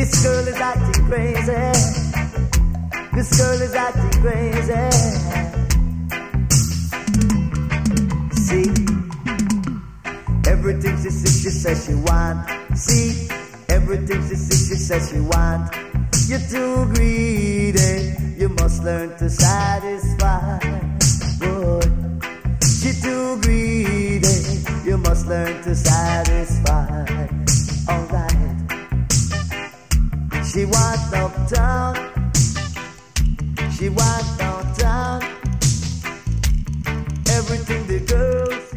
This girl is acting crazy. This girl is acting crazy. See, everything she says she want. See, everything she says she want. You're too greedy. You must learn to satisfy. Boy, you're too greedy. You must learn to satisfy. Alright. She wants uptown. She wants downtown. Everything the girls